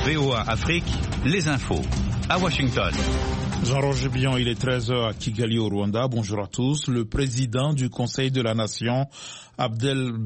VOA Afrique, les infos. À Washington. Jean-Roger Bion, il est 13h à Kigali au Rwanda. Bonjour à tous. Le président du Conseil de la Nation, Abdelkader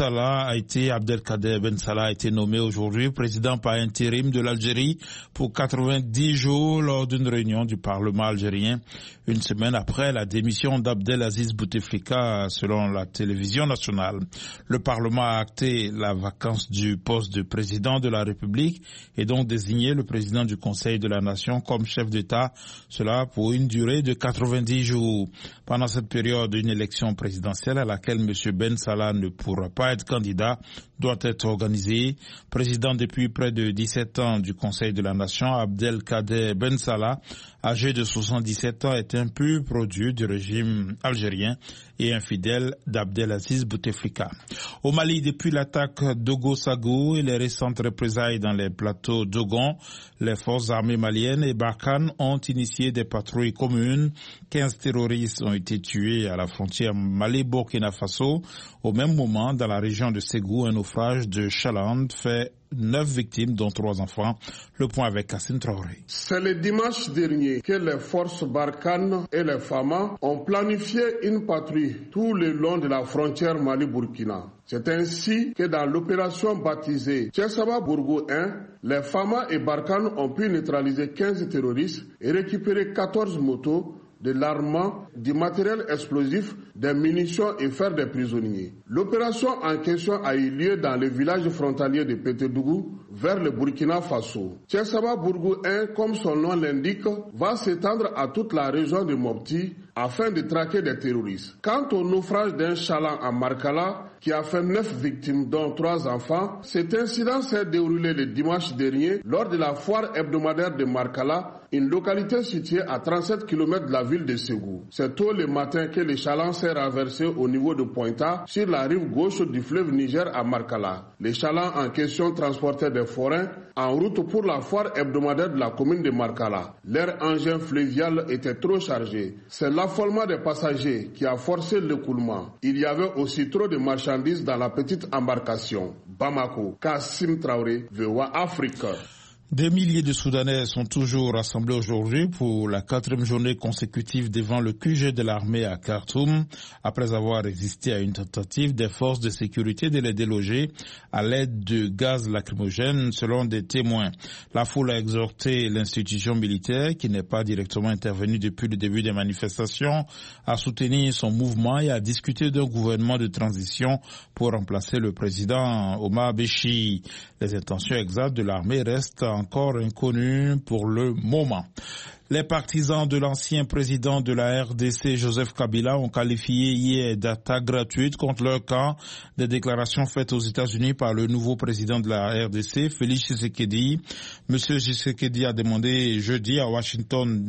Ben Salah a été nommé aujourd'hui président par intérim de l'Algérie pour 90 jours lors d'une réunion du Parlement algérien, une semaine après la démission d'Abdelaziz Bouteflika selon la télévision nationale. Le Parlement a acté la vacance du poste de président de la République et donc désigné le président du Conseil de la Nation comme chef d'État, cela pour une durée de 90 jours. Pendant cette période, une élection présidentielle à laquelle M. Ben Salah ne pourra pas être candidat doit être organisée. Président depuis près de 17 ans du Conseil de la Nation, Abdelkader Ben Salah, âgé de 77 ans, est un pur produit du régime algérien et infidèle d'Abdelaziz Bouteflika. Au Mali, depuis l'attaque d'Ogo-Sagou et les récentes représailles dans les plateaux d'Ogon, les forces armées maliennes et Barkhane ont initié des patrouilles communes. 15 terroristes ont été tués à la frontière Mali-Burkina Faso. Au même moment, dans la région de Ségou, un naufrage de Chaland fait 9 victimes, dont 3 enfants. Le point avec Kassine Traoré. C'est le dimanche dernier que les forces Barkhane et les FAMA ont planifié une patrouille tout le long de la frontière Mali-Burkina. C'est ainsi que dans l'opération baptisée Tchessaba Bourgou 1, les FAMA et Barkhane ont pu neutraliser 15 terroristes et récupérer 14 motos, de l'armement, du matériel explosif, des munitions et faire des prisonniers. L'opération en question a eu lieu dans le village frontalier de Pétédougou vers le Burkina Faso. Tchessaba Bourgou 1, comme son nom l'indique, va s'étendre à toute la région de Mopti afin de traquer des terroristes. Quant au naufrage d'un chaland à Markala, qui a fait 9 victimes dont 3 enfants, cet incident s'est déroulé le dimanche dernier lors de la foire hebdomadaire de Markala, une localité située à 37 km de la ville de Ségou. C'est tôt le matin que le chaland s'est renversé au niveau de Pointa, sur la rive gauche du fleuve Niger à Markala. Le chaland en question transportait des forains en route pour la foire hebdomadaire de la commune de Markala. Leur engin fluvial était trop chargé. C'est l'affolement des passagers qui a forcé l'écoulement. Il y avait aussi trop de marchandises dans la petite embarcation. Bamako, Kassim Traoré, VOA Afrique. Des milliers de Soudanais sont toujours rassemblés aujourd'hui pour la 4e journée consécutive devant le QG de l'armée à Khartoum, après avoir résisté à une tentative des forces de sécurité de les déloger à l'aide de gaz lacrymogène, selon des témoins. La foule a exhorté l'institution militaire, qui n'est pas directement intervenue depuis le début des manifestations, à soutenir son mouvement et à discuter d'un gouvernement de transition pour remplacer le président Omar Béchi. Les intentions exactes de l'armée restent encore inconnu pour le moment. Les partisans de l'ancien président de la RDC, Joseph Kabila, ont qualifié hier d'attaque gratuite contre leur camp des déclarations faites aux États-Unis par le nouveau président de la RDC, Félix Tshisekedi. Monsieur Tshisekedi a demandé jeudi à Washington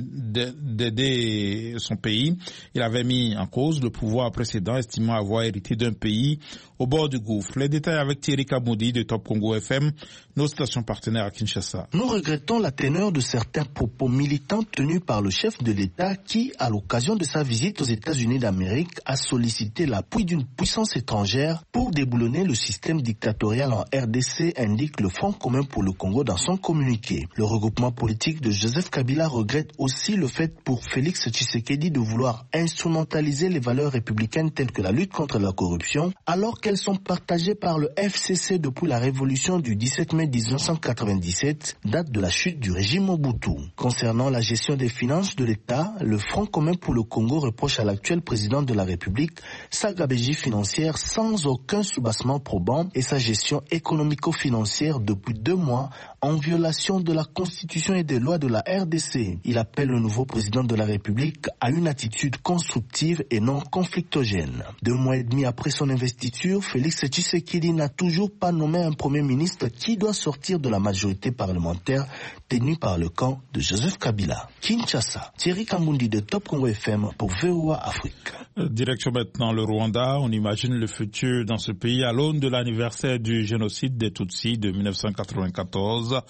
d'aider son pays. Il avait mis en cause le pouvoir précédent, estimant avoir hérité d'un pays au bord du gouffre. Les détails avec Thierry Kamoudi de Top Congo FM, nos stations partenaires à Kinshasa. Nous regrettons la teneur de certains propos militants tenus par le chef de l'État qui, à l'occasion de sa visite aux États-Unis d'Amérique, a sollicité l'appui d'une puissance étrangère pour déboulonner le système dictatorial en RDC, indique le Front commun pour le Congo dans son communiqué. Le regroupement politique de Joseph Kabila regrette aussi le fait pour Félix Tshisekedi de vouloir instrumentaliser les valeurs républicaines telles que la lutte contre la corruption, alors qu'elles sont partagées par le FCC depuis la révolution du 17 mai 1997, date de la chute du régime Mobutu. Concernant la gestion des finances de l'État, le Front commun pour le Congo reproche à l'actuel président de la République sa gabegie financière sans aucun soubassement probant et sa gestion économico-financière depuis 2 mois en violation de la Constitution et des lois de la RDC. Il appelle le nouveau président de la République à une attitude constructive et non conflictogène. 2 mois et demi après son investiture, Félix Tshisekedi n'a toujours pas nommé un premier ministre qui doit sortir de la majorité parlementaire tenue par le camp de Joseph Kabila. Kinshasa, Thierry Kambundi de Top Congo FM pour VOA Afrique. Direction maintenant le Rwanda. On imagine le futur dans ce pays à l'aune de l'anniversaire du génocide des Tutsis de 1994.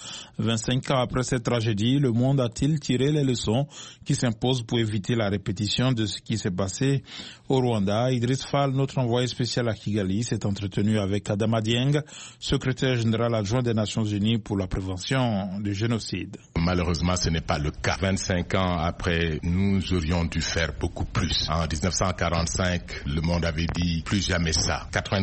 25 ans après cette tragédie, le monde a-t-il tiré les leçons qui s'imposent pour éviter la répétition de ce qui s'est passé au Rwanda? Idriss Fall, notre envoyé spécial à Kigali, s'est entretenu avec Adama Dieng, secrétaire général adjoint des Nations Unies pour la prévention du génocide. Malheureusement, ce n'est pas le cas. 25 ans après, nous aurions dû faire beaucoup plus. En 1945, le monde avait dit plus jamais ça.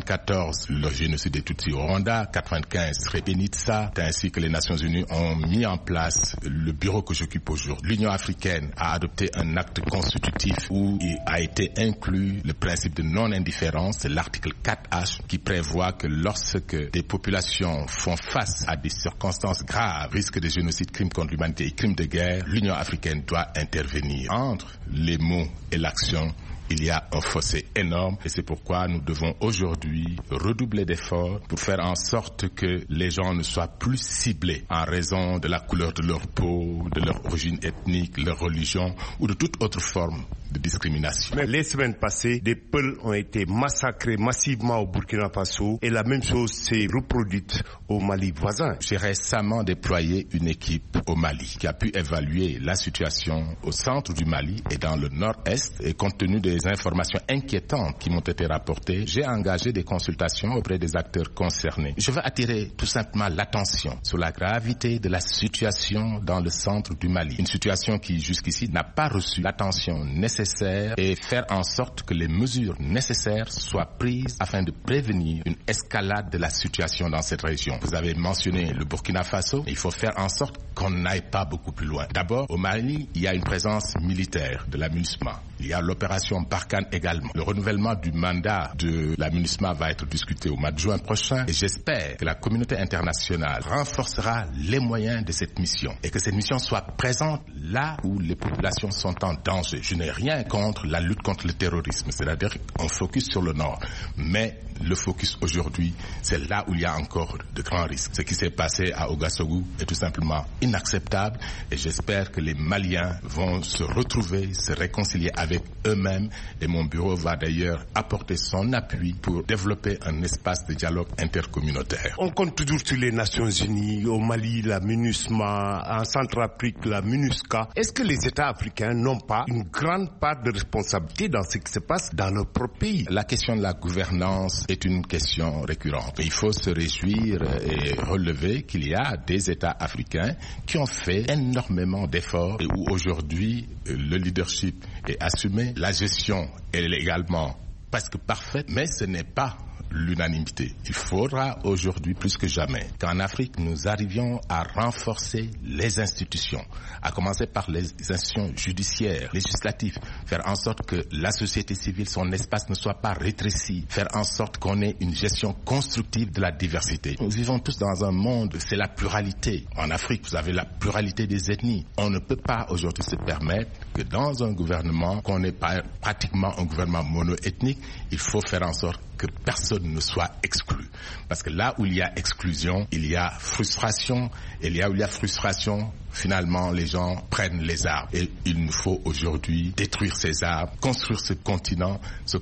94, le génocide des Tutsis au Rwanda. 95, Srebrenica. C'est ainsi que les Nations Unies ont mis en place le bureau que j'occupe aujourd'hui. L'Union africaine a adopté un acte constitutif où il a été inclus le principe de non-indifférence, c'est l'article 4H qui prévoit que lorsque des populations font face à des circonstances graves, risque de génocide, crimes contre l'humanité et crimes de guerre, l'Union africaine doit intervenir. Entre les mots et l'action, il y a un fossé énorme et c'est pourquoi nous devons aujourd'hui redoubler d'efforts pour faire en sorte que les gens ne soient plus ciblés en raison de la couleur de leur peau, de leur origine ethnique, leur religion ou de toute autre forme de discrimination. Mais les semaines passées, des Peuls ont été massacrés massivement au Burkina Faso et la même chose s'est reproduite au Mali voisin. J'ai récemment déployé une équipe au Mali qui a pu évaluer la situation au centre du Mali et dans le nord-est et compte tenu des informations inquiétantes qui m'ont été rapportées, j'ai engagé des consultations auprès des acteurs concernés. Je veux attirer tout simplement l'attention sur la gravité de la situation dans le centre du Mali. Une situation qui jusqu'ici n'a pas reçu l'attention nécessaire et faire en sorte que les mesures nécessaires soient prises afin de prévenir une escalade de la situation dans cette région. Vous avez mentionné le Burkina Faso. Il faut faire en sorte qu'on n'aille pas beaucoup plus loin. D'abord, au Mali, il y a une présence militaire de la MINUSMA. Il y a l'opération Barkhane également. Le renouvellement du mandat de la MINUSMA va être discuté au mois de juin prochain et j'espère que la communauté internationale renforcera les moyens de cette mission et que cette mission soit présente là où les populations sont en danger. Je n'ai rien contre la lutte contre le terrorisme, c'est-à-dire qu'on focus sur le nord, mais le focus aujourd'hui, c'est là où il y a encore de grands risques. Ce qui s'est passé à Ouagadougou est tout simplement inacceptable et j'espère que les Maliens vont se retrouver, se réconcilier avec eux-mêmes et mon bureau va d'ailleurs apporter son appui pour développer un espace de dialogue intercommunautaire. On compte toujours sur les Nations Unies, au Mali, la MINUSMA, en Centrafrique, la MINUSCA. Est-ce que les États africains n'ont pas une grande part de responsabilité dans ce qui se passe dans leur propre pays? La question de la gouvernance est une question récurrente. Il faut se réjouir et relever qu'il y a des États africains qui ont fait énormément d'efforts et où aujourd'hui le leadership est assumé. La gestion est également presque parfaite, mais ce n'est pas l'unanimité. Il faudra aujourd'hui plus que jamais qu'en Afrique nous arrivions à renforcer les institutions, à commencer par les institutions judiciaires, législatives, faire en sorte que la société civile, son espace ne soit pas rétréci, faire en sorte qu'on ait une gestion constructive de la diversité. Nous vivons tous dans un monde, c'est la pluralité. En Afrique, vous avez la pluralité des ethnies. On ne peut pas aujourd'hui se permettre que dans un gouvernement, qu'on n'ait pas pratiquement un gouvernement mono-ethnique, il faut faire en sorte que personne ne soit exclu. Parce que là où il y a exclusion, il y a frustration. Et là où il y a frustration, finalement, les gens prennent les armes. Et il nous faut aujourd'hui détruire ces armes, construire ce continent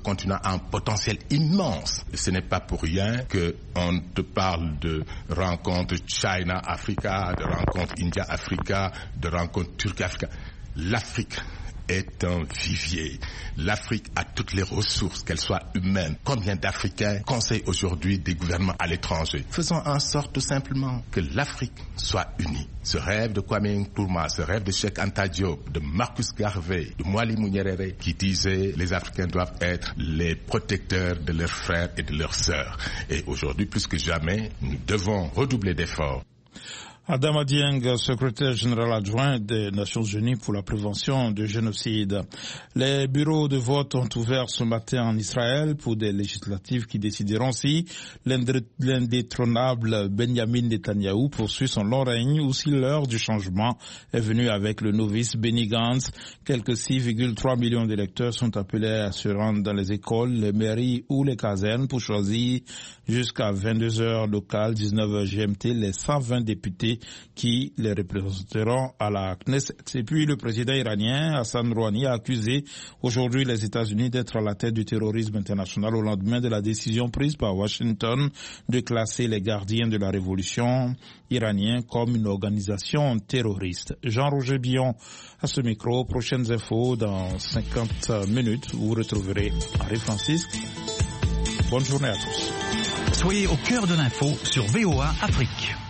a un potentiel immense. Et ce n'est pas pour rien qu'on te parle de rencontres China-Africa, de rencontres India-Africa, de rencontres Turquie-Africa. L'Afrique est un vivier. L'Afrique a toutes les ressources, qu'elles soient humaines. Combien d'Africains conseillent aujourd'hui des gouvernements à l'étranger? Faisons en sorte tout simplement que l'Afrique soit unie. Ce rêve de Kwame Nkrumah, ce rêve de Cheikh Anta Diop, de Marcus Garvey, de Mwalimu Nyerere, qui disaient les Africains doivent être les protecteurs de leurs frères et de leurs sœurs. Et aujourd'hui, plus que jamais, nous devons redoubler d'efforts. Adama Dieng, secrétaire général adjoint des Nations Unies pour la prévention du génocide. Les bureaux de vote ont ouvert ce matin en Israël pour des législatives qui décideront si l'indétrônable Benjamin Netanyahou poursuit son long règne ou si l'heure du changement est venue avec le novice Benny Gantz. Quelques 6,3 millions d'électeurs sont appelés à se rendre dans les écoles, les mairies ou les casernes pour choisir jusqu'à 22h locales, 19h GMT, les 120 députés députés qui les représenteront à la Knesset. Et puis le président iranien Hassan Rouhani a accusé aujourd'hui les États-Unis d'être à la tête du terrorisme international au lendemain de la décision prise par Washington de classer les gardiens de la révolution iranienne comme une organisation terroriste. Jean-Roger Billon à ce micro. Prochaines infos dans 50 minutes. Vous retrouverez Henri Francisque. Bonne journée à tous. Soyez au cœur de l'info sur VOA Afrique.